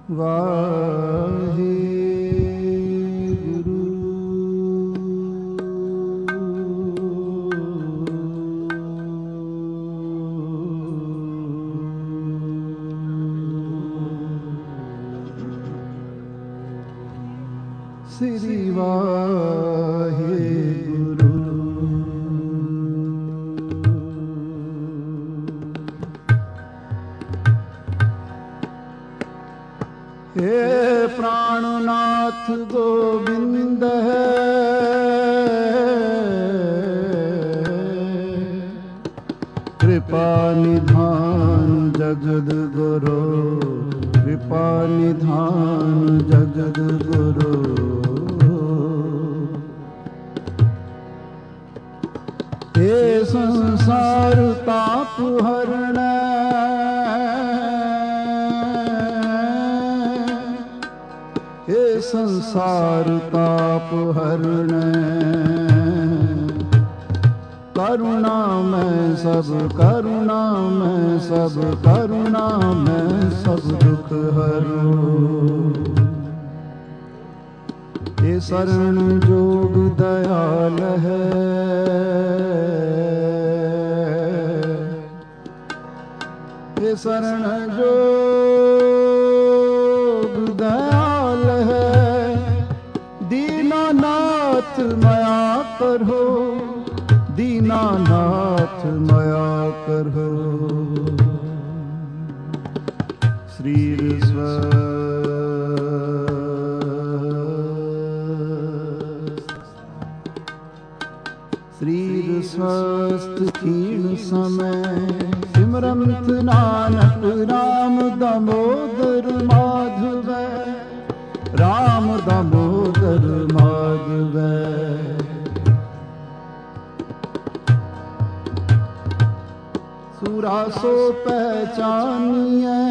वाहे गुरु। श्री वाहे गुरु। हे प्राणनाथ गोविंद है, कृपा निधान जगद गुरु, कृपा निधान जगद गुरु। हे संसार ताप हरण, हे संसार ताप हरण, करुणा में सब, करुणा में सब, करुणा में सब दुख हरो। ये शरण जोग दयाल है, ये शरण जोग दयाल है। दीनानाथ मया करो, दीनानाथ मया करो। श्रीर श्रीर स्वस्थ क्षीण समय, सिमरंत नानक राम दामोदर माधव, राम दामोदर माधव। सूरा सो पहचानिए,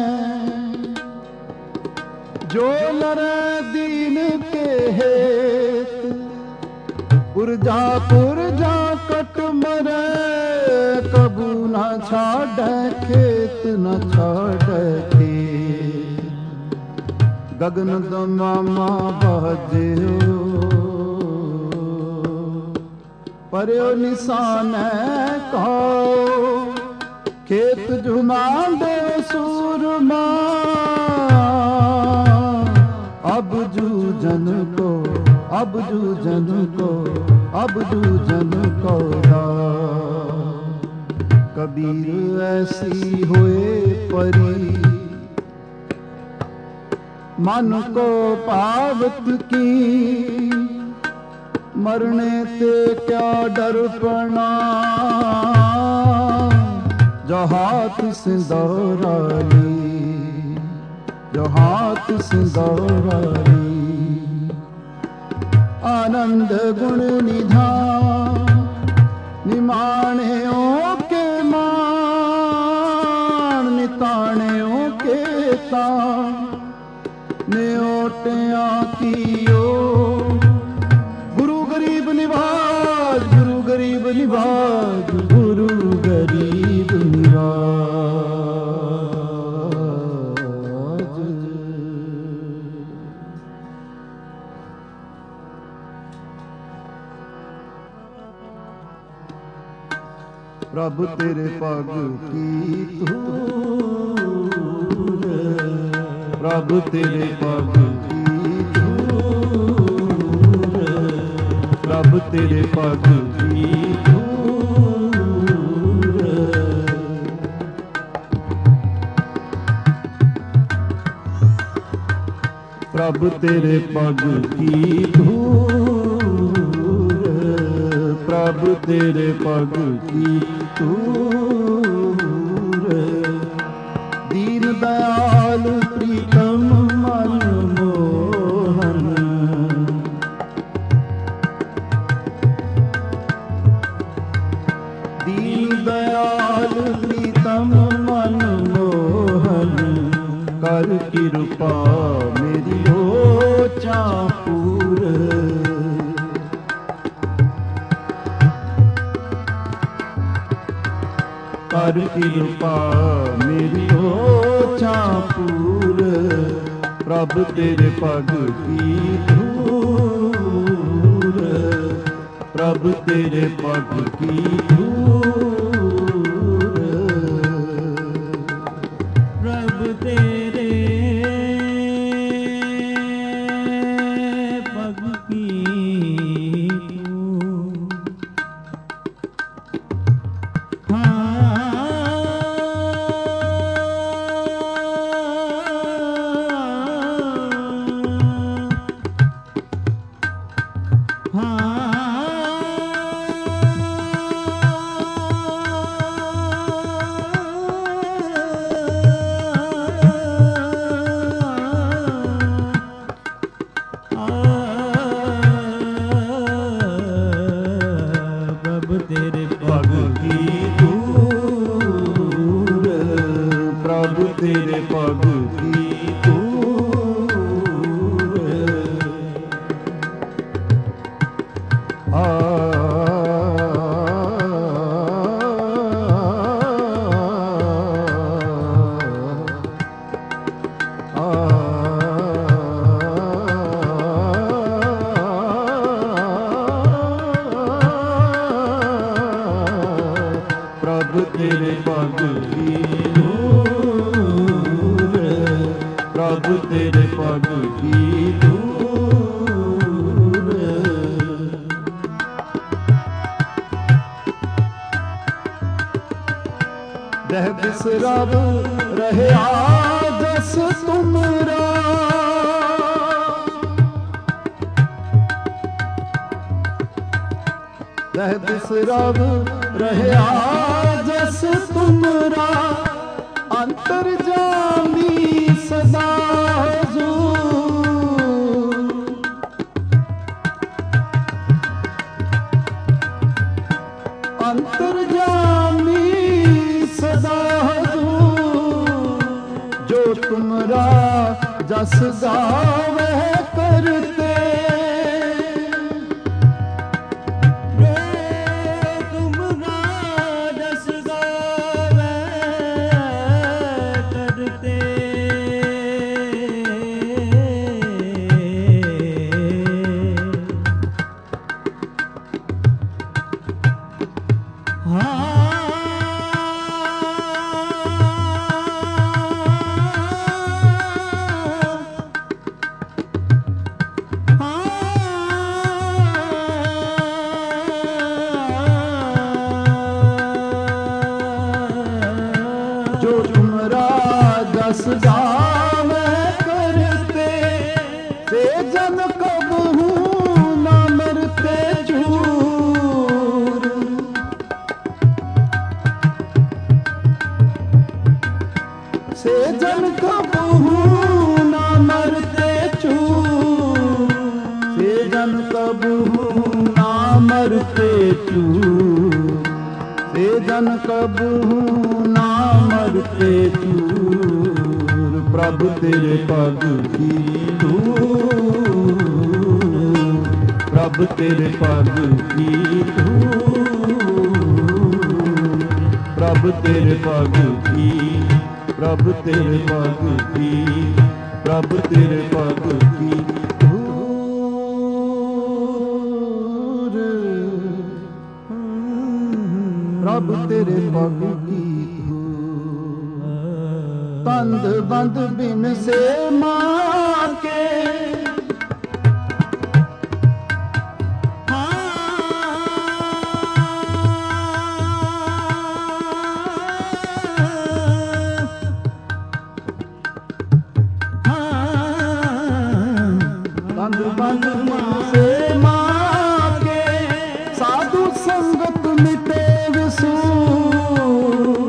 जो लरे दीन के हेत। पुरजा पुरजा कट मरे, कबू न छाड़े खेत, न छाड़े खेत। गगन दमामा बहजो, पर्यो निशान कहो। खेत झुमा दे सूरमा, अब जूझन को, अब जूझन को, अब जूझन को रा। कबीर ऐसी हुए परी, मन को पावत की। मरने ते क्या डरपना, जो हाथ सिंदूरा ली, जो हाथ सिंदूरा ली। आनंद गुण निधान, निमाणियों के मान, निताणियों के तान। न्योटिया कियो, गुरु गरीब निवाज, गुरु गरीब निवाज, गुरु गरीब निवाज। प्रभु तेरे पग की धूल, प्रभु तेरे पग की धूल, प्रभु तेरे पग की धूल। प्रभु तेरे पग की धूल, प्रभु तेरे पग की धूल। दीन दयाल प्रीतम मनमोहन, दीन दयाल प्रीतम मनमोहन। कर कृपा मेरी लोचा पूर, कर कृपा मेरी लोचा पूर। प्रभु तेरे पग की धूल, प्रभु तेरे पग की धूल, प्रभु तेरे पग की तेरे पग की धूल, प्रभु तेरे पग की धूल, प्रभु तेरे पग की धूल। दह बिसरब रहे जस तुमरा, दह बिसरब रहे जस तुमरा, अंतर्जामी सदा हुजूर, अंतर्जामी सदा हुजूर, जो तुमरा जस गावे करते, जो तुमरा जस गावे करते, से जन कबहू न मरते चूर, से जन कबहू न मरते चूर, से जन कबहू न मरते चूर, से जन कबहू ना मरते चूर, प्रभु तेरे पग की धूल, प्रभु तेरे पग की धूल, प्रभु तेरे पग की, प्रभु तेरे पग की, प्रभु तेरे पग की धूल, प्रभु तेरे पग की धूल। तंद बंद बिन से माँ के, तंद बंद बिन से माँ के, साधु संगत मिटे विसूर,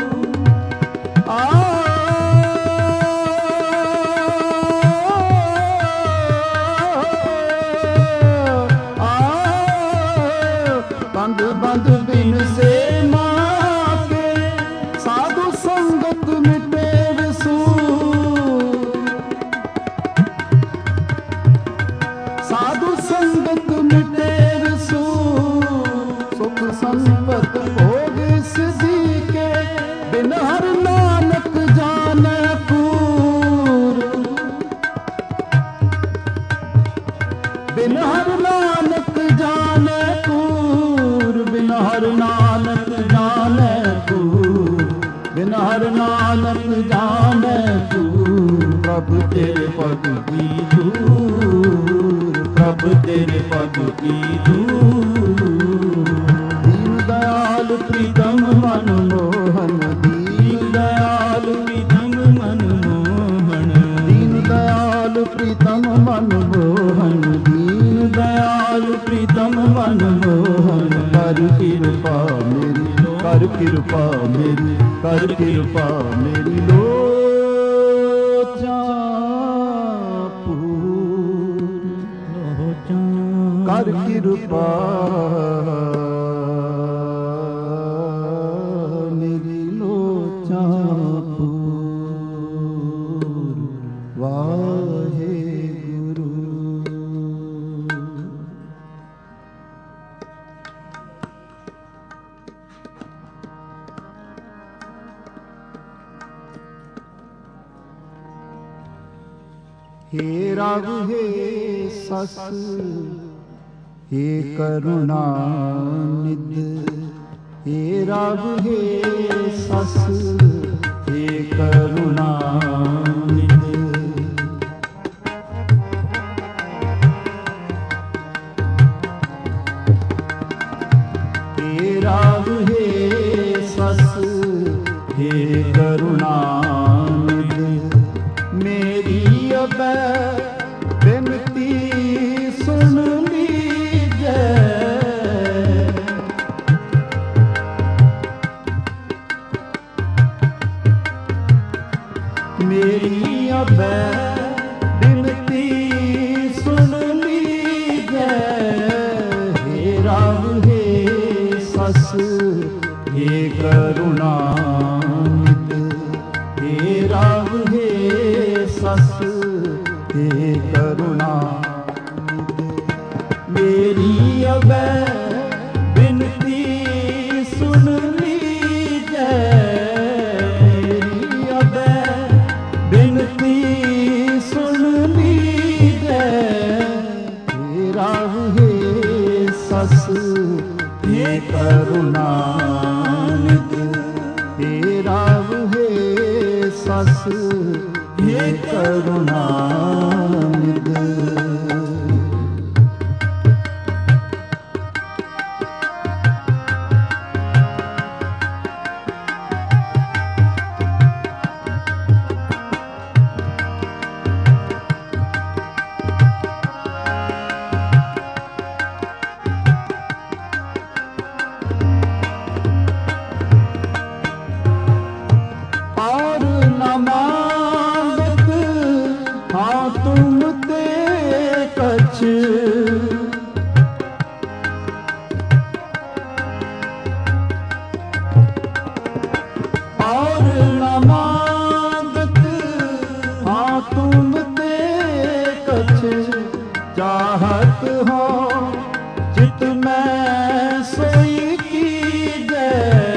बंद बंद बिन से माँ के, साधु संगत मिटे विसूर, साधु प्रभु तेरे पग की धूल, प्रभु तेरे पग की धूल। दीन दयाल प्रीतम मनमोहन, दीन दयाल प्रीतम मनमोहन, दीन दयाल प्रीतम मनमोहन, दीन दयाल प्रीतम मनमोहन। कर कृपा मेरी, कर कृपा मेरी, कर कृपा मेरी लोचा पूर, कर कृपा मेरी लोचा पूर। वाहे गुरु। हे राघु हे सस, हे करुणानिध, हे राघु हे सस, हे करुणानिध। हे राघु हे सस, हे करुणानिध। मेरी अब बिनती सुन लीजिए, मेरी अब बिनती सुन लीजिए। हे राम हे सस, हे करुणानिध, हे राम हे सस, हे करुणानिध। मेरी अब बिनती सुन लीजिए, मेरी अब बिनती सुन लीजिए। हे राम हे सस, हे करुणानिध, हे राम हे सस, हे करुणानिध। और न मांगत हाँ तुम ते कछ, और न मांगत हाँ तुम ते कछ। चाहत हो चित में सोई कीजिए,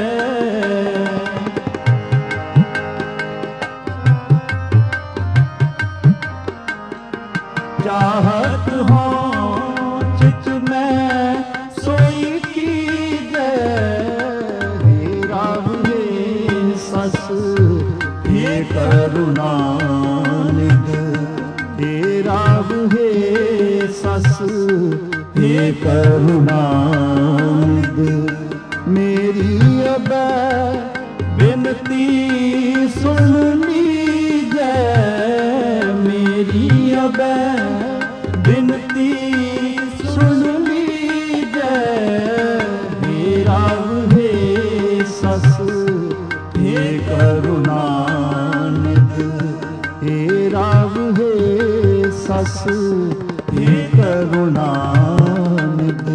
चाहत हो चित में सोई कीजिए। हे राम हे सस, हे करुणानिध, हे राम हे सस, हे करुणानिध। मेरी अब बिनती सुन लीजिए, मेरी अब बिनती सुन लीजिए। हे राम हे सस, हे करुणानिध, हे राम हे सस, हे करुणानिध।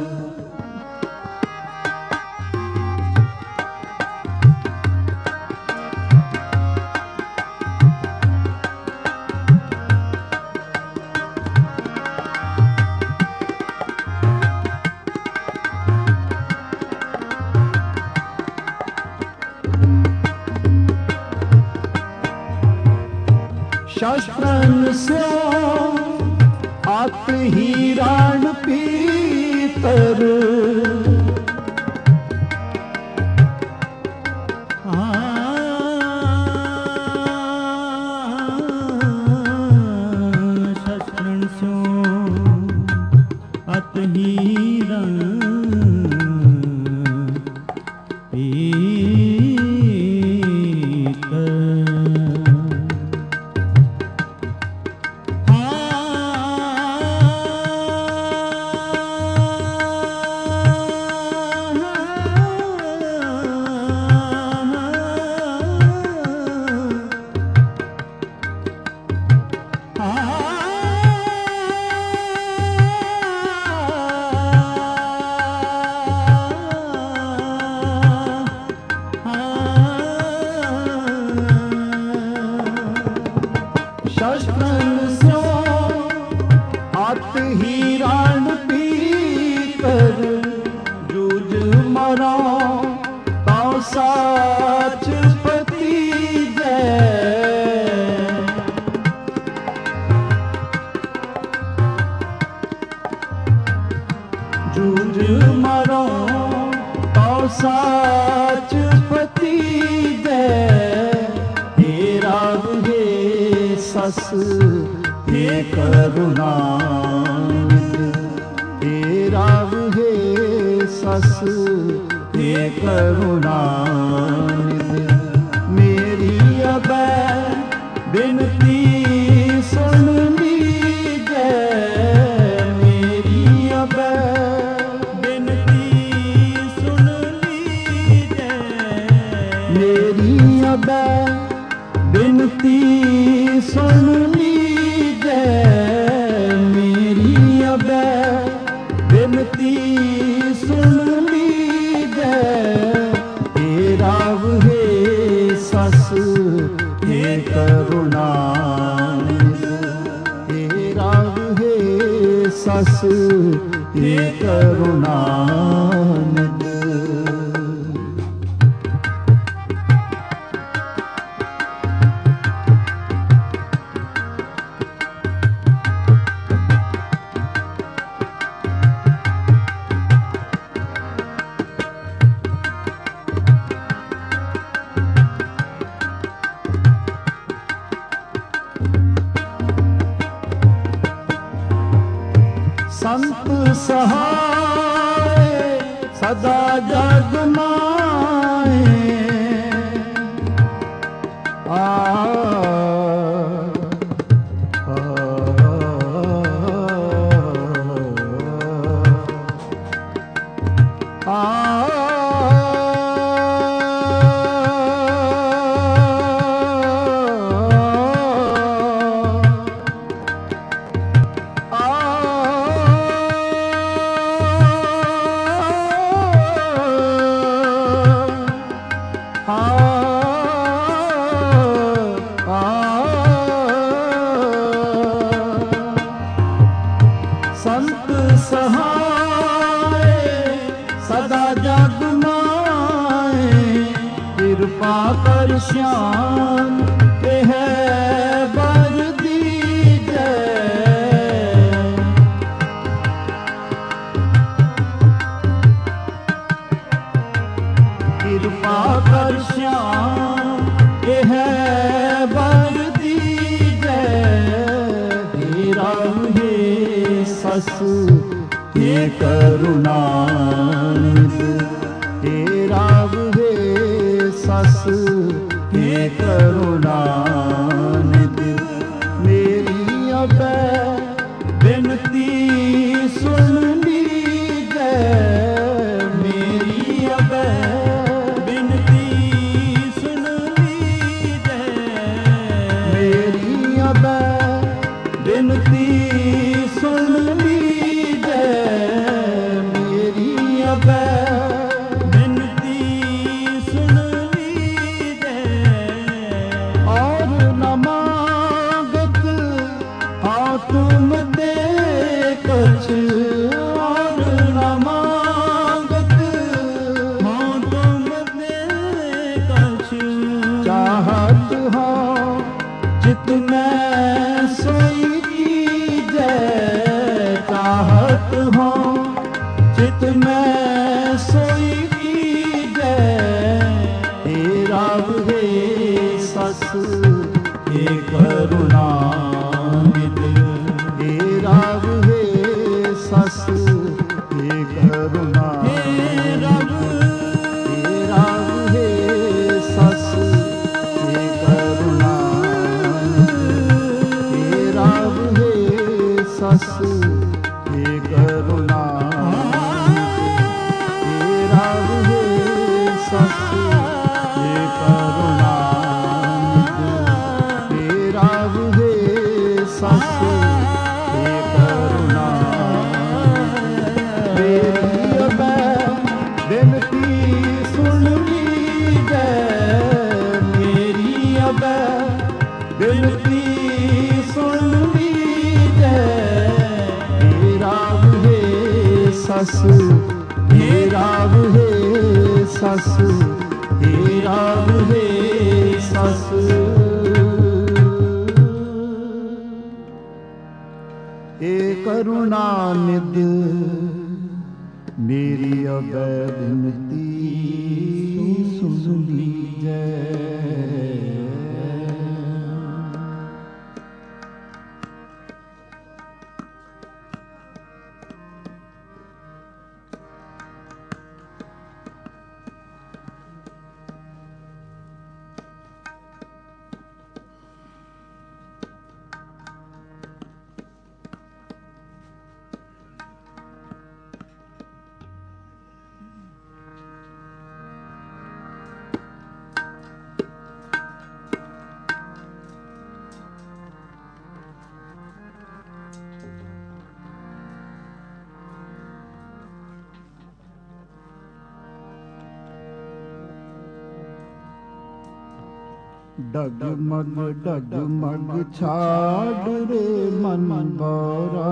शस्त्रन से आत हीराण पीतर, ਸ਼ਸਤਰਨ ਸਿਓ ਆਤ ਹੀ ਰਾਣ ਪੀਤਰ ਜੂਝ ਮਰੋ ਤਾਂ ਸਾਚ ਪਤੀ ਜੈ ਜੂਝ ਮਰੋ ਤਾਂ ਸਾਚ ਪਤੀ ਜੈ हे राव हे सस हे करुणा हे राव हे सस हे करुणा मेरी अबै बिनती सुन लीजै मेरी अबै बिनती सुन लीजै मेरी अबै बिनती सुन लीजै मेरी अबै बिनती सुन लीजै हे राव हे सस हे करुणा हे राव हे सस हे करुणा संत सहाय सदा जग माए संत सहाय सदा जग माए कृपा कर श्याम यह बर दीजै कृपा कर श्याम यह बर दीजै हे राम हे सस हे करुणा हे राव हे सस हे करुणा मेरी अबै बिनती सुन लीजै मेरी अबै बिनती सुन लीजै मेरी अबै बिनती सुन लीजै मेरी अबै बिनती सुन लीजै और न मांगत हाँ तुम दे कछ और न मांगत हाँ तुम दे कछ चाहत हो चित में सोई चाहत हो चित में सोई कीजै हे राव हे सस हे करुणा हे राव हे सस हे करुणा हे राव हे सस हे करुणा हे राव हे सस हे करुणा हे राव हे सस हे करुणा हे राव हे सस हे करुणा मेरी अबै बिनती सुन लीजै मेरी अबै बिनती सुन लीजै हे राव हे सस हे राव हे सस हे राव हे सस हे करुणा निध मेरी अबै बिनती सुन लीजै डगमग छाड़ रे मन बौरा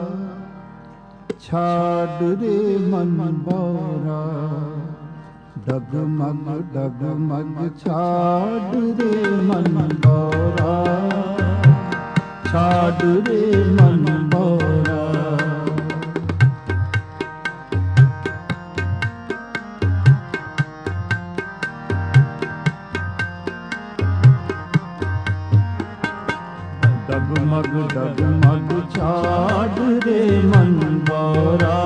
छाड़ रे मन बौरा डगमग छाड़ रे मन बौरा छाड़ रे मन बौरा डगमग छाड़ रे मन बौरा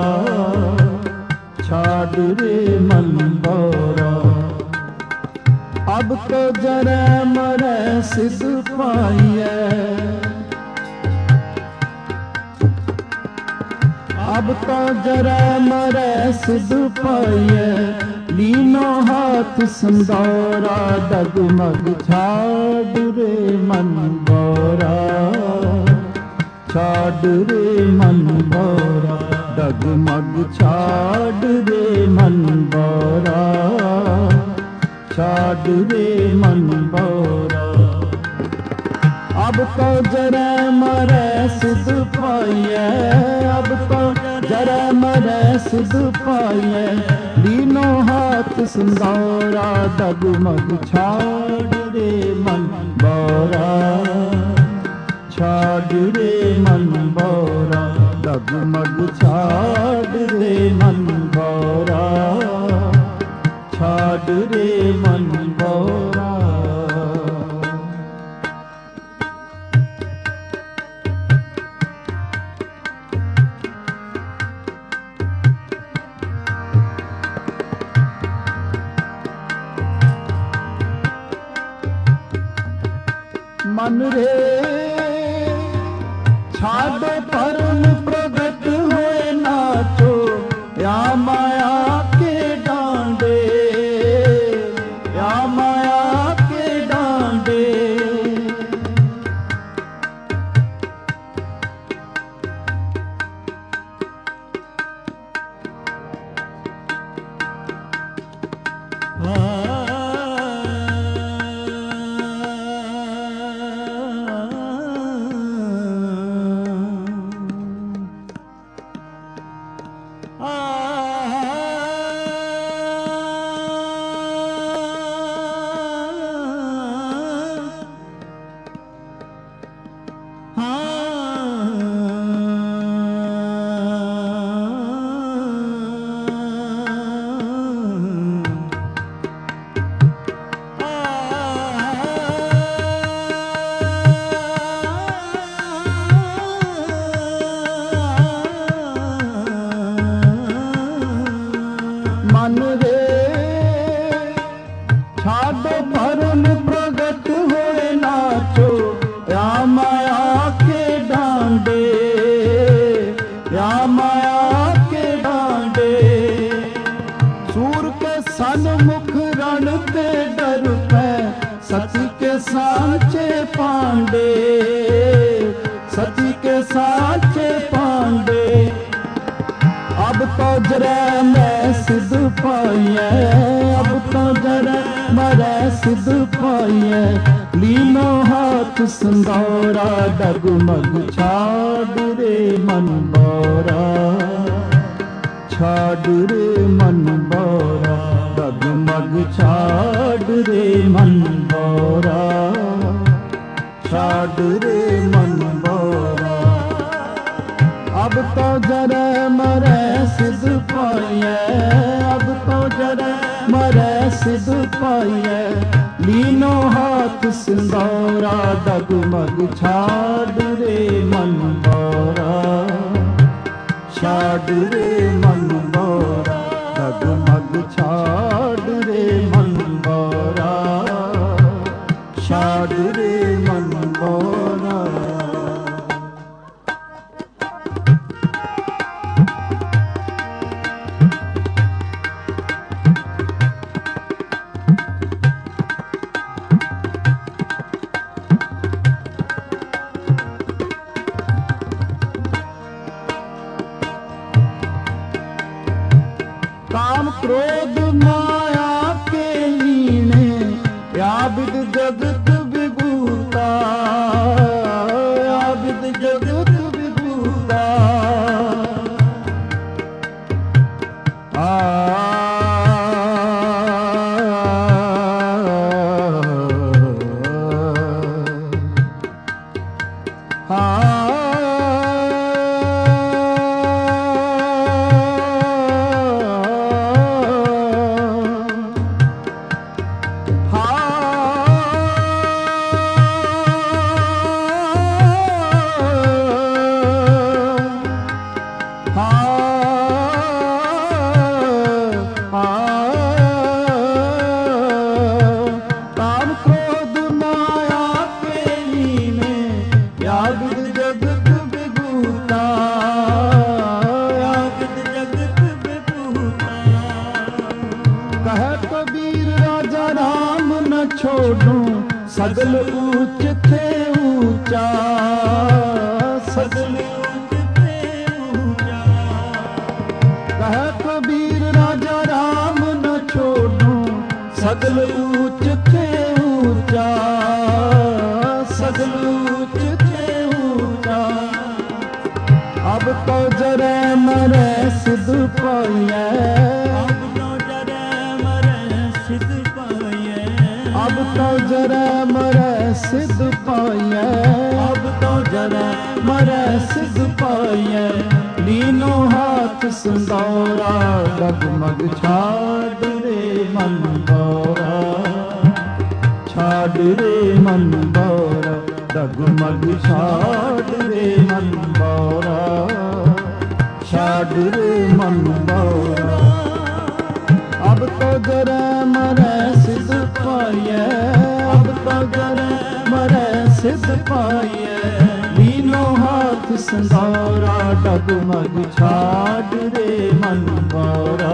छाड़ रे मन बौरा अब तो जरा मरे सिद्ध पाइए अब तो जरा मरे सिद्ध पाइए लीनो हाथ संदौरा डगमग छाड़ रे मन बौरा छाड़ रे मन बौरा डगमग छाड़ रे मन बौरा छाड़ रे मन बौरा अब तो जरा मरे सिद्ध पाइए अब तो जरा मरे सिद्ध पाइए लीनो हाथ संदौरा डगमग छाड़ रे मन बौरा छाड़ रे मन बौरा डगमग छाड़ रे मन बौरा छाड़ रे मन बौरा मन रे छाड़ परम प्रगट होए नाचो या माया के डांडे या माया के डांडे मन रे छाड़ परम प्रगट होए नाचो या माया के डांडे या माया के डांडे सूर के सन्मुख रण के डर पे सती के सांचे पांडे सती के साचे पांडे अब तो जरा मैं सिद्ध पाइए अब तो जरा मरे सिद्ध पाइए लीनो हाथ संदौरा डगमग छाड़ रे मन बोरा छाड़ रे मन बोरा डगमग छाड़ रे मन बोरा छाड़ रे मन बोरा अब तो जरा मरे सिद्ध पाइए अब तो जरा मरे सिद्ध पाइए लीनो हाथ सिंदौरा डगमग छाड़ रे मन बोरा छाड़ रे मन बोरा डगमग छाड़ रे मन बोरा छाड़ रे मन बोरा काम क्रोध माया के लीने याबिद जगत विभूता याबिद जगत विभूता सगल ऊंच थे ऊंचा सगल ऊंच थे ऊंचा कह कबीर राजा राम न छोड़ूं सगल ऊंच थे ऊंचा सगल ऊंच थे ऊंचा अब तो जरा मरे सिद्ध पाइए अब तो जरा मरे सिद्ध पाइए अब तो जरा मरे सिद्ध पाइए लीनो हाथ संदौरा डगमग छाड़ रे मन बोरा छाड़ रे मन बोरा डगमग छाड़ रे मन बोरा छाड़ रे मन बोरा अब तो जरा मरे सिद्ध पाइए अब तो जरा मरे सिद्ध पाइए लीनो हाथ संदौरा डगमग छाड़ रे मन बोरा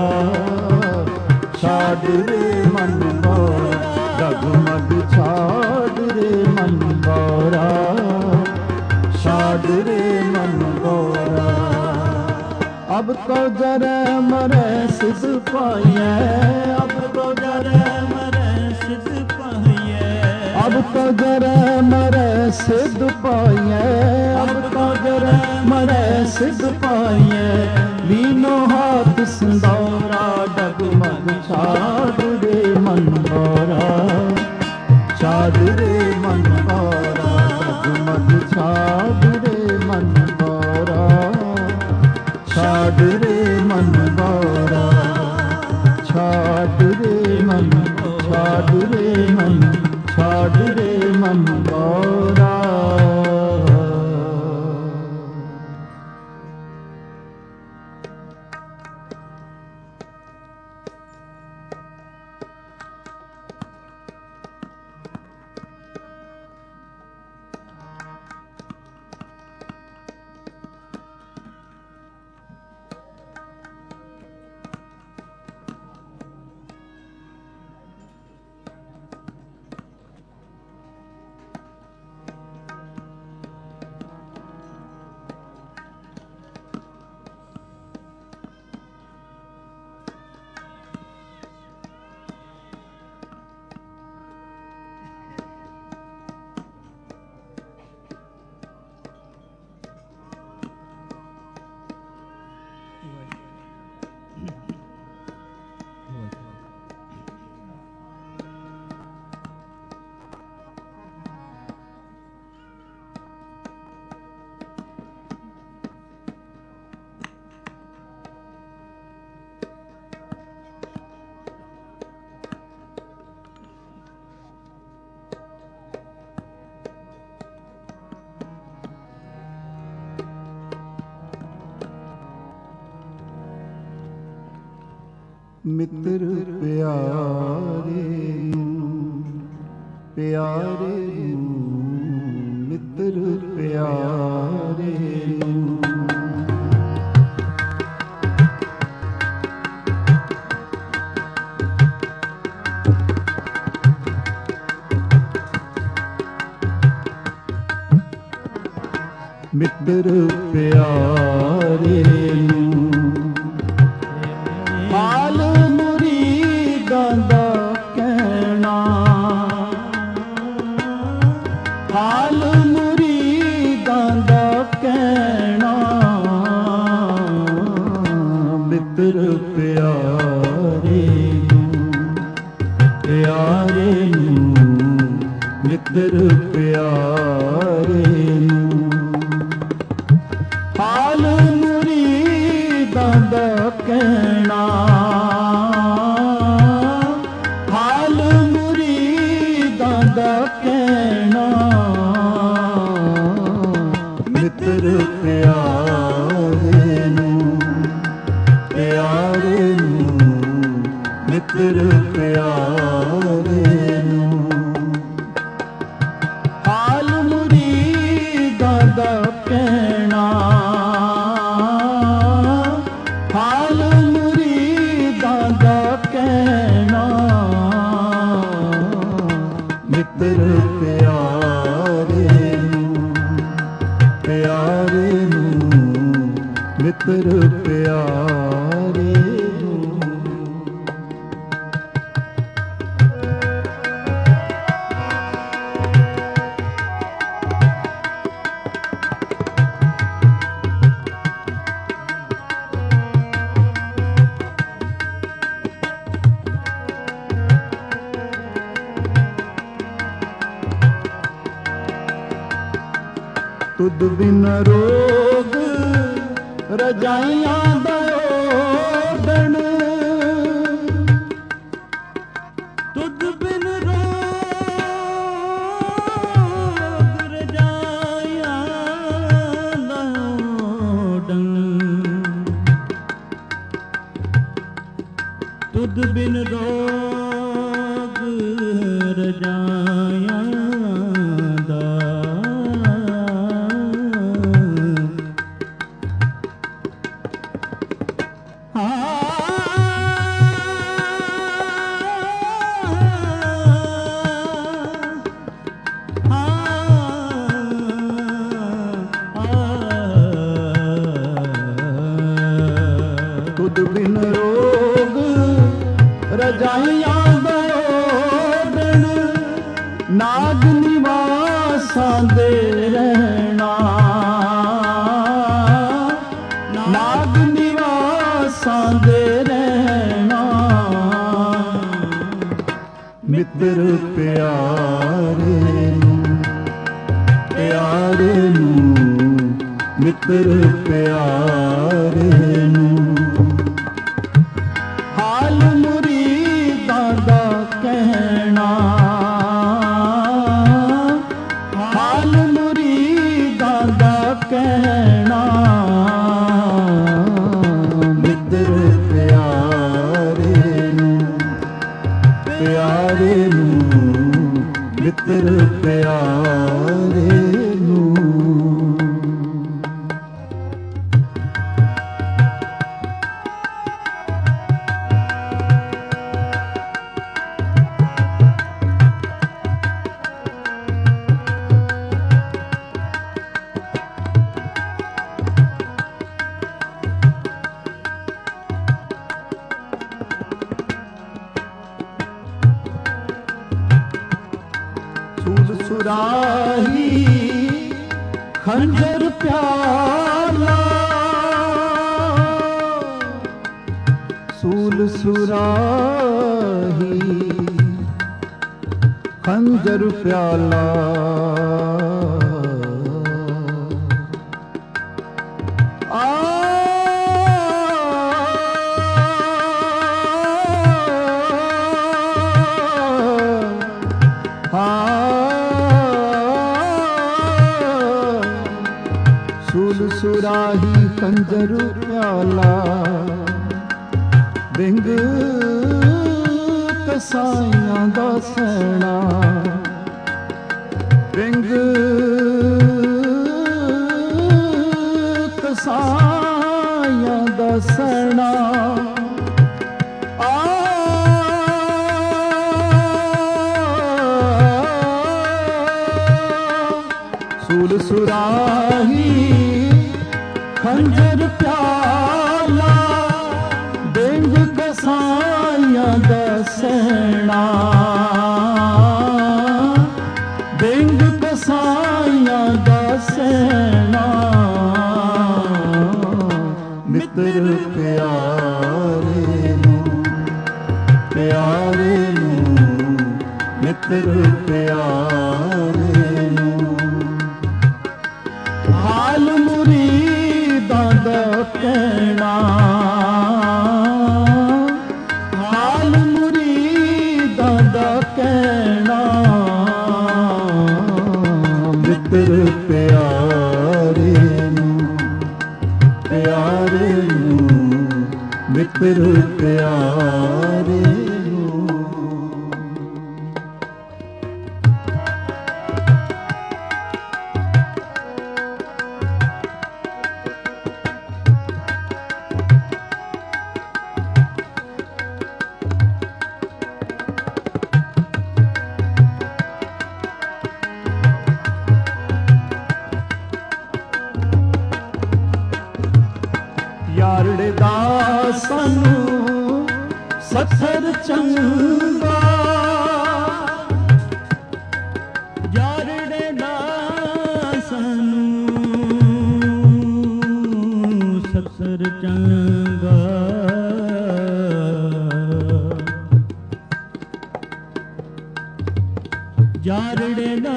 छाड़ रे मन बोरा डगमग छाड़ रे मन बोरा छाड़ रे मन बोरा अब तो जरा मरे सिद्ध पाइए अब तो जरा मरे सिद्ध पाइए अब तो जरा मरे सिद्ध पाइए अब तो जरा मरे सिद्ध पाइए लीनो हाथ संदौरा डगमग छाड़ रे मन बोरा छाड़ रे मन बोरा डगमग छाड़ रे मन बोरा छाड़ रे मन बोरा छाड़ रे मन छाड़ रे मन छाड़ रे मन बोरा ਮਿੱਤਰ ਪਿਆਰੇ ਨੂੰ, ਪਿਆਰੇ ਨੂੰ, ਮਿੱਤਰ ਪਿਆਰੇ ਨੂੰ। ਮਿੱਤਰ ਪਿਆਰੇ ਨੂੰ, ਹਾਲ ਮੁਰੀਦਾਂ ਦਾ ਕਹਿਣਾ, ਹਾਲ ਮੁਰੀਦਾਂ ਦਾ ਕਹਿਣਾ। ਮਿੱਤਰ ਪਿਆਰੇ ਨੂੰ, ਪਿਆਰੇ ਨੂੰ, ਮਿੱਤਰ ਪਿਆਰੇ ਨੂੰ। ਹਾਲ ਮੁਰੀਦਾਂ ਦਾ ਕਹਿਣਾ, ਹਾਲ ਮੁਰੀਦਾਂ ਦਾ ਕਹਿਣਾ। ਮਿੱਤਰ ਪਿਆਰੇ ਨੂੰ, ਪਿਆਰੇ ਨੂੰ, ਮਿੱਤਰ ਪਿਆਰੇ ਨੂੰ। ਹਾਲ ਮੁਰੀਦਾਂ ਦਾ ਕਹਿਣਾ, ਹਾਲ ਮੁਰੀਦਾਂ ਦਾ ਕਹਿਣਾ। ਮਿੱਤਰ ਪਿਆਰੇ ਨੂੰ, ਪਿਆਰੇ ਨੂੰ, ਮਿੱਤਰ ਪਿਆਰੇ ਨੂੰ। ਤੁਧ ਬਿਨ ਰੋਗ ਰਜਾਈਆਂ ਦਾ ਓਡਣ, ਤੁਧ ਬਿਨ ਰੋਗ ਰਜਾਈਆਂ ਦਾ ਓਡਣ। ਤੁਧ ਬਿਨ ਰੋਗ ਰਜਾਈਆਂ ਦਾ ਤੁਧ ਬਿਨ ਰੋਗ ਰਜਾਈਆਂ ਦਾ ਓਡਣ। ਨਾਗ ਨਿਵਾਸਾਂ ਦੇ ਰਹਿਣਾ, ਨਾਗ ਨਿਵਾਸਾਂ ਦੇ ਰਹਿਣਾ। ਮਿੱਤਰ ਪਿਆਰੇ ਨੂੰ, ਪਿਆਰੇ ਨੂੰ, ਮਿੱਤਰ ਪਿਆਰੇ ਨੂੰ। ਹਾਲ ਮੁਰੀਦਾਂ ਦਾ ਕਹਿਣਾ, ਹਾਲ ਮੁਰੀਦਾਂ ਦਾ ਕਹਿਣਾ। ਮਿੱਤਰ ਪਿਆਰੇ ਨੂੰ, ਪਿਆਰੇ ਨੂੰ, ਮਿੱਤਰ ਪਿਆਰੇ ਨੂੰ। ਸੂਲ ਸੁਰਾਹੀ ਖੰਜਰ ਪਿਆਲਾ, ਸੂਲ ਸੁਰਾਹੀ ਖੰਜਰ ਪਿਆਲਾ। ਸੂਲ ਸੁਰਾਹੀ ਖੰਜਰ ਪਿਆਲਾ। ਬਿੰਗ ਕਸਾਈਆਂ ਦਾ ਸੈਣਾ, ਬਿੰਗ ਕਸਾਈਆਂ ਦਾ ਸੈਣਾ, ਸੂਲ ਸੁਰਾਹੀ ਖੰਜਰ ਪਿਆਲਾ, ਬਿੰਗ ਕਸਾਈਆਂ ਦਾ ਸੈਣਾ, ਬਿੰਗ ਕਸਾਈਆਂ ਦਾ ਸੈਣਾ, ਮਿੱਤਰ ਪਿਆਰੇ ਨੂੰ, ਪਿਆਰੇ ਨੂੰ, ਮਿੱਤਰ ਪਿਆਰੇ ਨੂੰ, ਹਾਲ ਮੁਰੀਦਾਂ ਦਾ ਕਹਿਣਾ, ਹਾਲ ਮੁਰੀਦਾਂ ਦਾ ਕਹਿਣਾ, ਮਿੱਤਰ ਪਿਆਰੇ ਨੂੰ, ਪਿਆਰੇ ਨੂੰ, ਮਿੱਤਰ ਪਿਆਰੇ ਨੂੰ। ਯਾਰੜੇ ਦਾ ਸਾਨੂੰ ਸੱਥਰ ਚੰਗਾ, ਯਾਰੜੇ ਦਾ ਸਾਨੂੰ ਸੱਥਰ ਚੰਗਾ, ਯਾਰੜੇ ਦਾ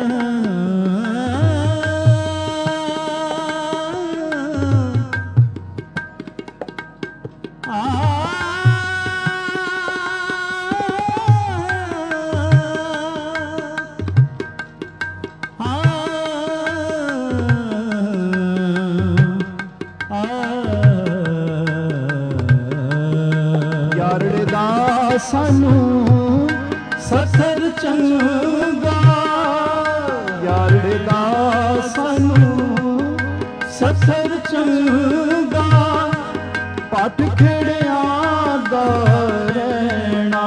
ਯਾਰੜੇ ਦਾ ਸਾਨੂੰ ਸੱਥਰ ਚੰਗਾ, ਯਾਰੜੇ ਦਾ ਸਾਨੂੰ ਸੱਥਰ ਚੰਗਾ, ਪੱਟ ਖੇੜਿਆਂ ਦਾ ਰਹਿਣਾ,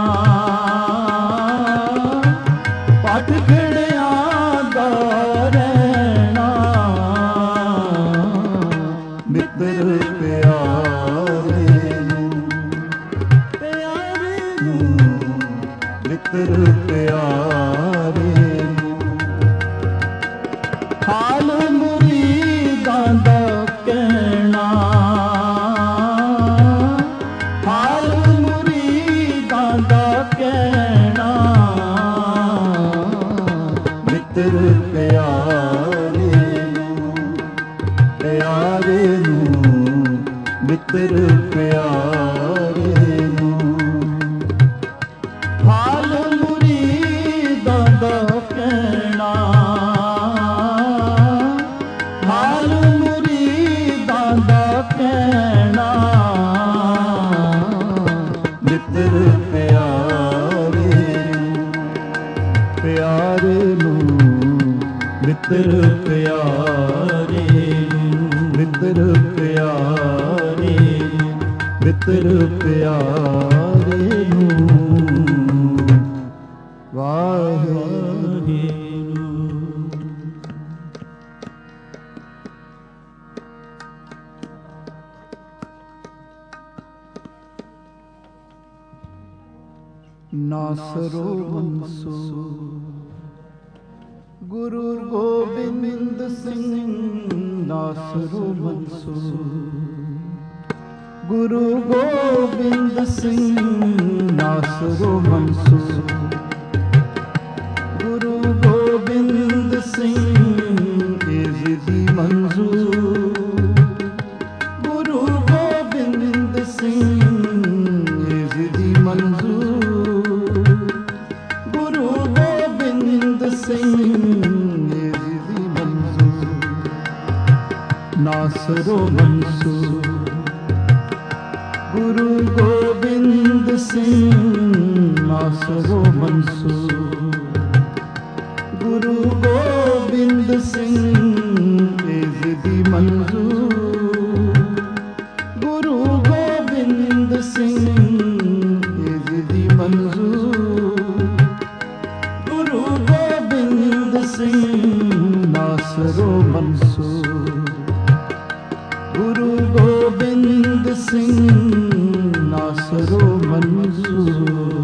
ਪੱਟ ਖੇੜਿਆਂ ਦਾ ਰਹਿਣਾ, ਮਿੱਤਰ ਪਿਆਰੇ ਨੂੰ, ਪਿਆਰੇ ਨੂੰ, ਮਿੱਤਰ ਪਿਆਰੇ ਨੂੰ, ਹਾਲ ਮੁਰੀਦਾਂ ਦਾ ਕਹਿਣਾ, ਹਾਲ ਮੁਰੀਦਾਂ ਦਾ ਕਹਿਣਾ, ਮਿੱਤਰ ਪਿਆਰੇ ਨੂੰ, ਪਿਆਰੇ ਨੂੰ, ਮਿੱਤਰ ਪਿਆਰੇ ਨੂੰ, ਹਾਲ ਮੁਰੀਦਾਂ ਦਾ ਕਹਿਣਾ, ਹਾਲ ਮੁਰੀਦਾਂ ਦਾ ਕਹਿਣਾ, ਮਿੱਤਰ ਪਿਆਰੇ ਨੂੰ, ਪਿਆਰੇ ਨੂੰ, ਮਿੱਤਰ ਪਿਆਰੇ ਨੂੰ, ਮਿੱਤਰ ਪਿਆਰੇ ਨੂੰ, ਮਿੱਤਰ ਪਿਆਰੇ ਨੂੰ। ਵਾਹਿਗੁਰੂ। ਨਾਸਰੋ ਮਨਸੂ ਗੁਰੂ ਗੋਬਿੰਦ ਸਿੰਘ, ਨਾਸਰੋ ਮਨਸੂ ਗੁਰੂ ਗੋਬਿੰਦ ਸਿੰਘ, ਨਾਸਰੋ ਮਨਸੂ ਗੁਰੂ ਗੋਬਿੰਦ ਸਿੰਘ, ਇਸ ਦੀ ਮੰਜ਼ੂਰ, ਗੁਰੂ ਗੋਬਿੰਦ ਸਿੰਘ, ਇਸ ਦੀ ਮੰਜ਼ੂਰ, ਗੁਰੂ ਗੋਬਿੰਦ ਸਿੰਘ, ਇਸ ਦੀ ਮੰਜ਼ੂਰ, ਨਾਸਰੋ ਮਨਸੂ गुरु गोबिंद सिंह आसरो मंसूर, गुरु गोबिंद सिंह इज़्दी मंजूर, गुरु गोबिंद सिंह इज़्दी मंजूर, गुरु गोबिंद सिंह नासरो मंसूर, गुरु गोबिंद सिंह नासरो मंसूर।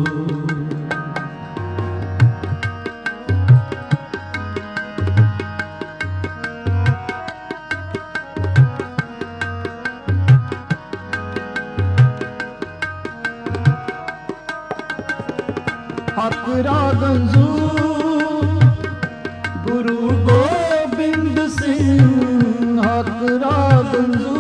हक रागंजू गुरु गोबिंद सिंह, हक रागंजू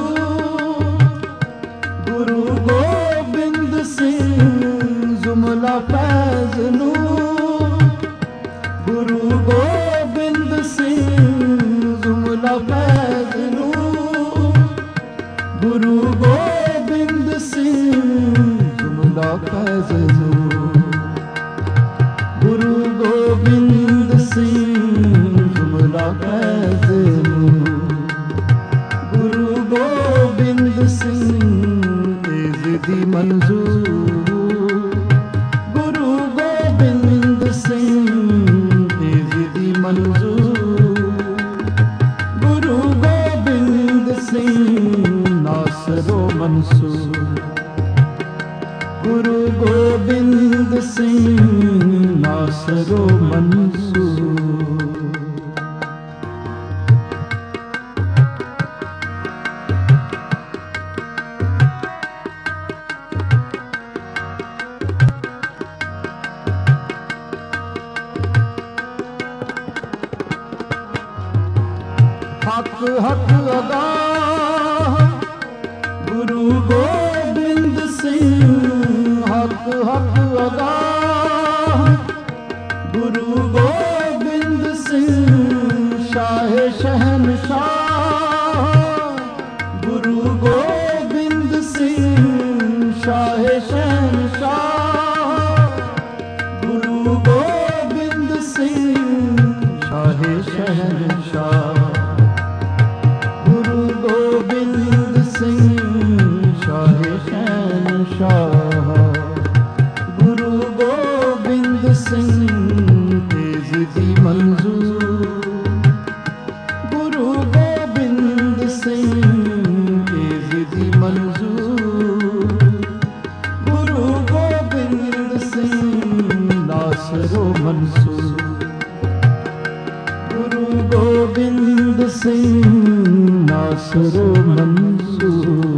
गुरु गोबिंद सिंह जुमला फैज़ नूर, गुरु गोबिंद सिंह जुमला फैज़ नूर, गुरु गोबिंद सिंह जुमला फैज़ नूर, गुरु गोबिंद सिंह जुमला फैज़ नूर, गुरु गोबिंद सिंह इज़्दी मंजूर, गुरु गोबिंद सिंह इज़्दी मंजूर, गुरु गोबिंद सिंह नासरो मंसूर, गुरु गोबिंद सिंह नासरो मंसूर। हक हक अदा गुरु गोबिंद सिंह, हक हक अदा गुरु गोबिंद सिंह शाह शहनशाह, गुरु गोबिंद सिंह शाह शहनशाह, गुरु गोबिंद सिंह शाह शहनशाह, गुरु गोबिंद सिंह शाह शहनशाह, गुरु गोबिंद सिंह इज़्दी मंजूर, गुरु गोबिंद सिंह इज़्दी मंजूर, गुरु गोबिंद सिंह नासरो मंसूर, गुरु गोबिंद सिंह नासरो मंसूर।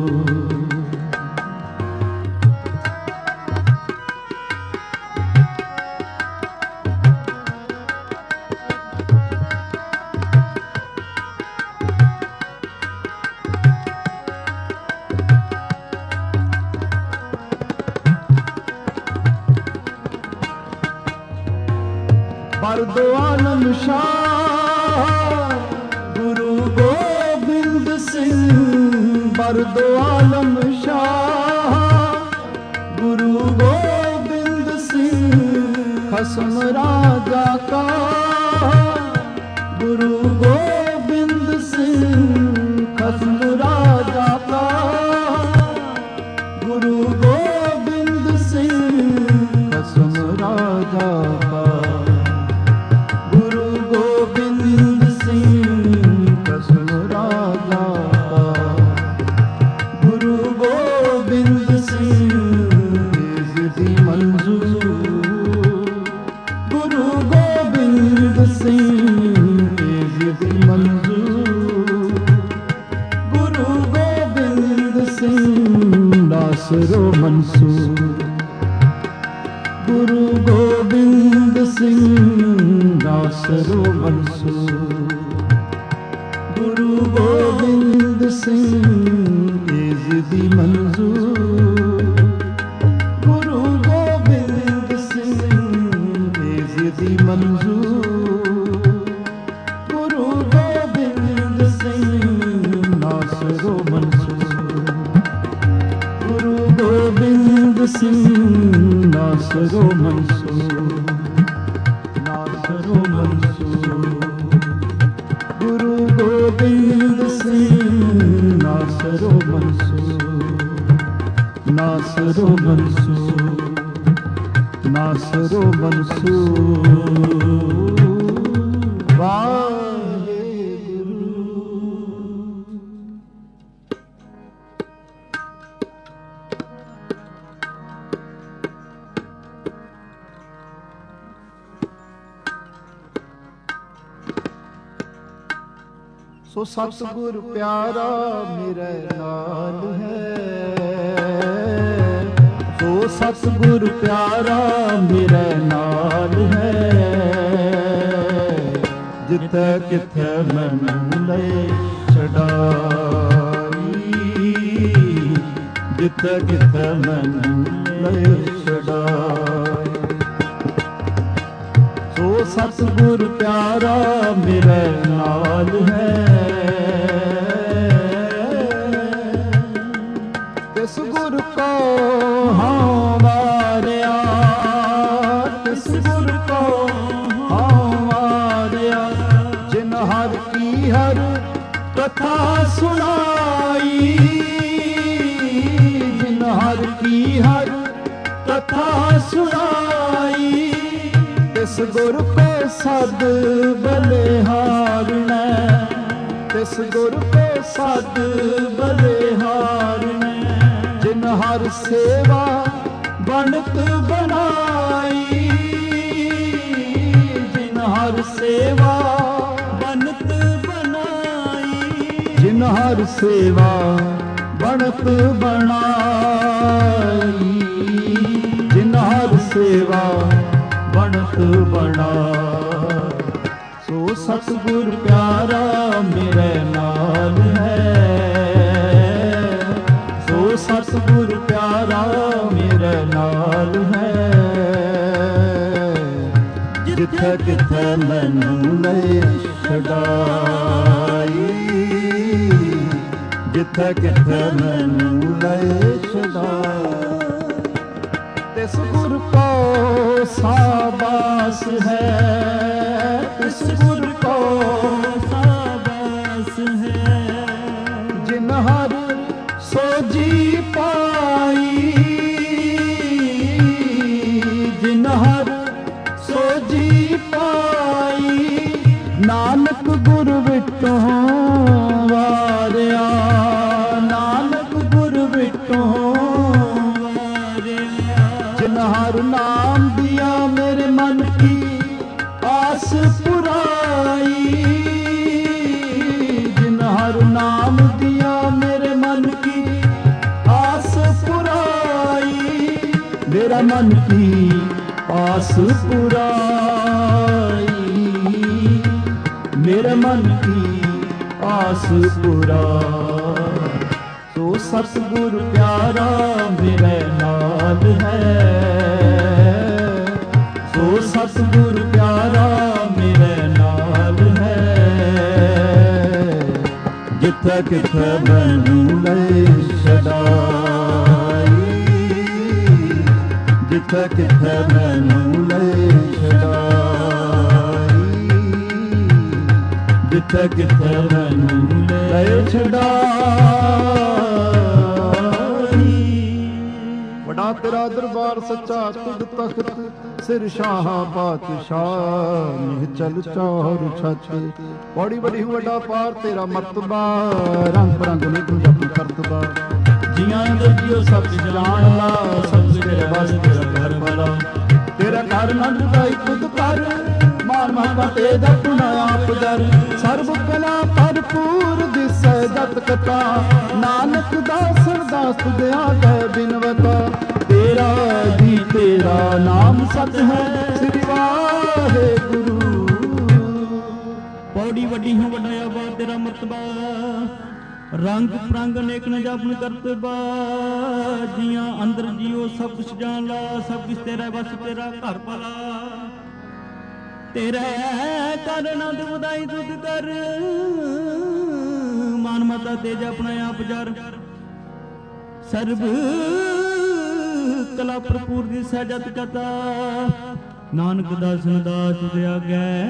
बरदो आलम शाह गुरु गोबिंद सिंह, बरदो आलम शाह गुरु गोबिंद सिंह खसम राजा का, गुरु गोबिंद सिंह खसम राजा का, गुरु गोबिंद सिंह खसम राजा का, गुरु गोबिंद सिंह खसम राजा का, गुरु गोबिंद सिंह इज़्दी मंजूर, गुरु गोबिंद सिंह इज़्दी मंजूर, गुरु गोबिंद सिंह नासरो मंसूर, गुरु गोबिंद सिंह नासरो मंसूर, गुरु गोबिंद सिंह इज़्दी मंजूर, गुरु गोबिंद सिंह इज़्दी मंजूर, गुरु गोबिंद सिंह नासरो मंसूर, गुरु ਸਿੰਘ ਨਾਸਰੋ ਮਨਸੂਰ, ਨਾਸਰੋ ਮਨਸੂਰ। ਗੁਰੂ ਗੋਬਿੰਦ ਸਿੰਘ ਨਾਸਰੋ ਮਨਸੂਰ, ਨਾਸਰੋ ਮਨਸੂਰ, ਨਾਸਰੋ ਮਨਸੂਰ। ਸੋ ਸਤਿਗੁਰ ਪਿਆਰਾ ਮੇਰੇ ਨਾਲ ਹੈ, ਸੋ ਸਤਿਗੁਰ ਪਿਆਰਾ ਮੇਰੇ ਨਾਲ ਹੈ। ਜਿੱਥੇ ਕਿਥੇ ਮੈਨੂੰ ਲੈ ਛਡਾਈ, ਜਿੱਥੇ ਕਿਥੇ ਮੈਨੂੰ ਲੈ ਛਡਾਈ। ਸੋ ਸਤਿਗੁਰ ਪਿਆਰਾ ਮੇਰੇ ਨਾਲ ਹੈ, ਤਿਸ ਗੁਰ ਕੋ ਹਾਂ ਵਾਰਿਆ, ਤਿਸ ਗੁਰ ਕੋ ਹਾਂ ਵਾਰਿਆ। ਜਿਨ ਹਰ ਕੀ ਹਰ ਕਥਾ ਸੁਣਾਈ, ਜਿਨ ਹਰ ਕੀ ਹਰ ਕਥਾ ਸੁਣਾਈ। ਤਿਸ ਗੁਰ ਕੋ ਸਦ ਬਲਿਹਾਰਣਾ, ਤਿਸ ਗੁਰ ਕੋ ਸਦ ਬਲਿਹਾਰਣਾ। ਜਿਨ ਹਰ ਸੇਵਾ ਬਣਤ ਬਣਾਈ, ਜਿਨ ਹਰ ਸੇਵਾ ਬਣਤ ਬਣਾਈ। ਜਿਨ ਹਰ ਸੇਵਾ ਬਣਤ ਬਣਾਈ, ਜਿਨ ਹਰ ਸੇਵਾ ਬਣਤ ਬਣਾ। ਸੋ ਸਤਿਗੁਰ ਪਿਆਰਾ ਮੇਰੇ ਨਾਲ ਹੈ, ਸੋ ਸਤਿਗੁਰ ਪਿਆਰਾ ਮੇਰੇ ਨਾਲ ਹੈ। ਜਿੱਥੇ ਕਿਥੇ ਮੈਨੂੰ ਲੈ ਛਡਾਈ, ਜਿੱਥੇ ਕਿਥੇ ਮੈਨੂੰ ਲੈ ਛਡਾਈ। ਤਿਸ ਗੁਰ ਕੋ ਸਾਬਾਸ ਹੈ, ਤਿਸ ਗੁਰ ਕੋ ਸਾਬਾਸ ਹੈ। ਜਿਨ ਹਰ ਸੋਜੀ ਪਾਈ, ਜਿਨ ਹਰ ਸੋਜੀ ਪਾਈ। ਨਾਨਕ ਗੁਰ ਵਿਟੋਂ ਵਾਰਿਆ, ਨਾਨਕ ਗੁਰ ਵਿਟੋਂ ਵਾਰਿਆ। ਜਿਨ ਹਰ ਨਾਮ ਦਿਆ ਮੇਰੇ ਮਨ ਕੀ ਆਸ ਪੁਰਾਈ, ਜਿਨ ਹਰ ਨਾਮ दिया मेरे मन की आस पुराई, मेरा मन की आस पुराई, मेरे मन की आस पुराई। तो सतगुरु प्यारा मेरे नाल है, तो सतगुरु प्यारा मेरे नाल है। जिथे किथे मैनू ले छड़ाई, जिथे किथे मैनू ले छड़ाई, जिथे किथे मैनू ले छड़ाई। बड़ा तेरा दरबार सच्चा तुद तख्त सिर शाह बादशाह चल चौर छत। बड़ी बड़ी बड़ा पार तेरा मर्तबा, रंग परंग में तू जप करतबा। जियां इंद्र जियो सब जलान ला, सब तेरे बस तेरा घर वाला। तेरा घर नंद दाई खुद कर, मार महबा तेजा पुना आप दर। सर्व कला भरपूर दिसै जत कथा, नानक दासर दास दया कह बिनवता। तेरा जी तेरा नाम सत है, श्री वाहेगुरु। पौड़ी वड्डी हूँ वड्डाया बा तेरा मर्तबा, रंग परंग अनेक न जापन करतबा। जियां अंदर जियो सब कुछ जान ला, सब कुछ तेरा बस तेरा घर भला। तेरे कारण दुबदाई दुध कर, मान माता तेज अपना आप जर। सर्व ਕਲਾ ਭਰਪੂਰ ਦੀ ਸਹਿਜਤ ਕਥਾ ਨਾਨਕ ਦਾਸਨ ਦਾਸ ਦੇ ਆਗੈ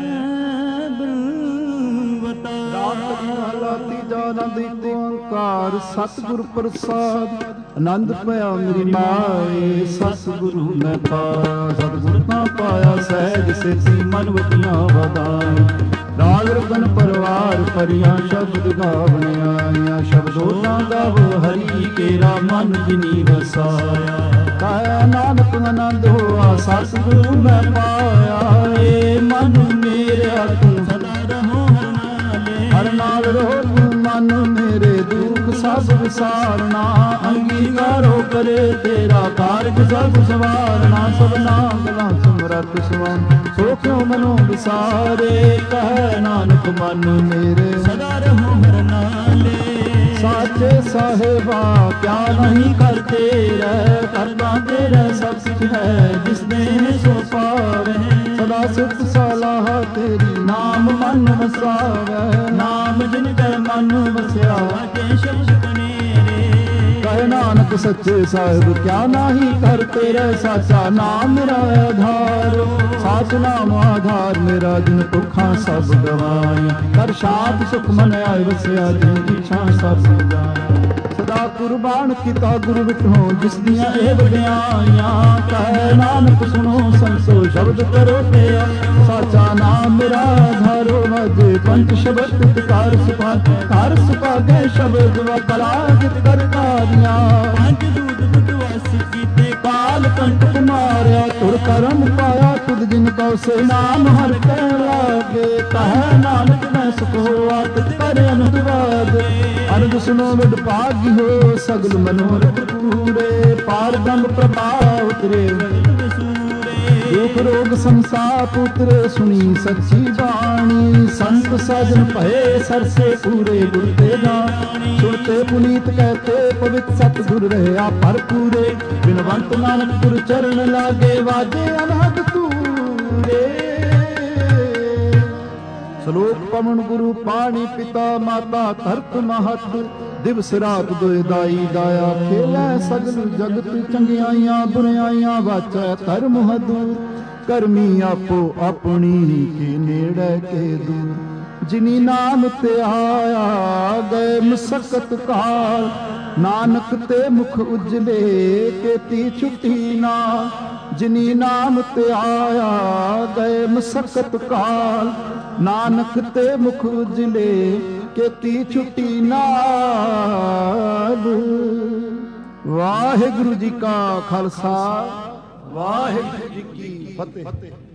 ਬਲਵਤਾ। ਰਾਤ ਮਹਲਾ ਤੀਜਾ ਆਨੰਦ ਏਕ ਓੰਕਾਰ ਸਤਿਗੁਰ ਪ੍ਰਸਾਦ। ਆਨੰਦ ਪਿਆ ਮੇਰੀ ਮਾਏ ਸਤਿਗੁਰੂ ਮੈਂ ਪਾਇਆ। ਸਤਿਗੁਰ ਤਾਂ ਪਾਇਆ ਸਹਿਜ ਸੇਤੀ ਮਨ ਵਤੀਆਂ ਵਧਾਈ। ਰਾਗ ਰਗਨ ਪਰਵਾਰ ਪਰਿਆ ਸ਼ਬਦ ਗਾਵਣ ਆਈਆਂ। ਸ਼ਬਦੋਂ ਗਾਵੋ ਹਰੀ ਕੇਰਾ ਮਨ ਜਿਨੀ ਵਸਾਇਆ। ਕਾਇਆ ਨਾਨਕ ਆਨੰਦ ਹੋਆ ਸਤਿਗੁਰੂ ਮੈਂ ਪਾਇਆ। ਏ ਮਨ ਮੇਰਾ ਤੂੰ ਸਦਾ ਰਹੋ ਹਰ ਨਾਲੇ। ਹਰ ਨਾਲ ਰਹੋ ਤੂੰ ਮਨ ਮੇਰੇ ਦੁੱਖ ਸਭ ਵਿਸਾਰਨਾ। ਅੰਗੀਕਾਰੋ ਕਰੇ ਤੇਰਾ ਕਾਰਜ ਸਭ ਸਵਾਰਨਾ। ਸਭਨਾ ਗਲਾਂ ਸਮਰੱਥ ਸੁਆਮ ਸੋ ਕਿਉ ਮਨੋ ਵਿਸਾਰੇ। ਕਹਿ ਨਾਨਕ ਮਨ ਮੇਰੇ ਸਦਾ ਰਹੋ ਹਰ ਨਾਲੇ। ਸਾਚੇ ਸਾਹਿਬਾ ਕਿਆ ਨਹੀਂ ਕਰਤੇ ਰਹਿ। ਕਰਨਾ ਤੇਰਾ ਸਭ ਕੁਛ ਹੈ ਜਿਸ ਨੇ ਸੋ ਪਾਵੇ। ਸਦਾ ਸਿਫਤ ਸਲਾਹ ਤੇਰੀ ਨਾਮ ਮਨ ਵਸਾਵੇ। ਨਾਮ ਜਿਨ ਕੈ ਮਨ ਵਸਿਆ ਵਾਜੇ ਸ਼ਬਦ ਕਨੇਰੇ। ਕਹੇ ਨਾਨਕ ਸੱਚੇ ਸਾਹਿਬ ਕਿਆ ਨਹੀਂ ਕਰਤੇ ਰਹਿ। ਸਾਚਾ ਨਾਮ ਮੇਰਾ ਆਧਾਰ। ਸਾਚ ਨਾਮ ਆਧਾਰ ਮੇਰਾ ਜਿਨ ਭੁੱਖਾਂ ਸਭ ਗਵਾਈਆਂ। ਕਰ ਸ਼ਾਂਤ ਸੁਖ ਮਨ ਆਏ ਵਸਿਆ ਜਿਨ ਇੱਛਾ ਸਭ ਜਾਏ। ਸਦਾ ਕੁਰਬਾਨ ਕੀਤਾ ਗੁਰੂ ਵਿਟੋ ਜਿਸ ਦੀਆਂ ਇਹ ਵਡਿਆਈਆਂ। ਕਹਿ ਨਾਨਕ ਸੁਣੋ ਸੰਸੋ ਸ਼ਬਦ ਕਰੋ ਪਿਆ। ਸਾਚਾ ਨਾਮ ਮੇਰਾ ਆਧਾਰੋ ਵਾਜੇ ਪੰਜ ਸ਼ਬਦ ਕਰ ਸੁਪਾ। ਕਰ ਸੁਪਾਗੇ ਸ਼ਬਦ ਵਕਲਾ ਜਿਤ ਕਰਤਾਰੀਆਂ। ਪੰਜ ਦੂਤ ਬੁੱਧਵਾਸ ਕੀਤੇ ਕਾਲ ਕੰਟਕ ਮਾਰਿਆ ਤੁਰ ਕਰਮ ਪਾਇਆ। ਤੁਧ ਜਿਨ ਕਉ ਸੇ ਨਾਮ ਹਰ ਕੈ ਲਾਗੇ। ਕਹਿ ਨਾਨਕ ਮੈਂ ਸੁਖ ਹੋਆ ਤਿਤ ਕਰ ਅਨੁਦਵਾਦ। ਅਰਦ ਸੁਨੋ ਵਿਡ ਭਾਗਿਓ ਸਗਲ ਮਨੋਰਥ ਪੂਰੇ। ਪਾਰ ਬ੍ਰਹਮ ਪ੍ਰਭਾਵ ਉਤਰੇ ਦੁਖ ਰੋਗ ਸੰਸਾਪ ਉਤਰੇ। ਸੁਣੀ ਸੱਚੀ ਬਾਣੀ ਸੰਤ ਸਾਜਨ ਭਏ ਸਰਸੇ ਪੂਰੇ ਗੁਰ ਤੇ ਜਾਣੀ। ਸੁਣਤੇ ਪੁਨੀਤ ਕਹਤੇ ਪਵਿੱਤ ਸਤਿਗੁਰ ਰਹਿਆ ਭਰਪੂਰੇ। ਬਿਨਵੰਤ ਨਾਨਕ ਗੁਰ ਚਰਨ ਲਾਗੇ ਵਾਜੇ ਅਨਹਦ ਤੂਰੇ। ਸ਼ਲੋਕ ਪਵਨ ਗੁਰੂ ਪਾਣੀ ਪਿਤਾ ਮਾਤਾ ਧਰਤ ਮਹਤ। ਦਿਵਸ ਰਾਤ ਦੁਇ ਦਾਈ ਦਾਇਆ ਖੇਲੇ ਸਗਲ ਜਗਤ। ਚੰਗਿਆਈਆਂ ਬੁਰਿਆਈਆਂ ਵਾਚੈ ਧਰਮ ਹਦੂਰ। ਕਰਮੀ ਆਪੋ ਆਪਣੀ ਕੀ ਨੇੜੇ ਕੇ ਦੂਰ। ਜਿਨੀ ਨਾਮ ਤੇ ਆਇਆ ਗਏ ਮੁਸਕਤ ਕਾਲ। ਨਾਨਕ ਤੇ ਮੁਖ ਉਜਲੇ ਕੀਤੀ ਛੁੱਟੀ ਨਾ। ਜਿਨੀ ਨਾਮ ਤੇ ਆਇਆ ਗਏ ਮੁਸਕਤ ਕਾਲ। ਨਾਨਕ ਤੇ ਮੁਖ ਉਜਲੇ ਕੀਤੀ ਛੁੱਟੀ ਨਾਲ। ਵਾਹਿਗੁਰੂ ਜੀ ਕਾ ਖਾਲਸਾ ਵਾਹਿਗੁਰੂ ਜੀ ਕੀ ਫਤਿਹ।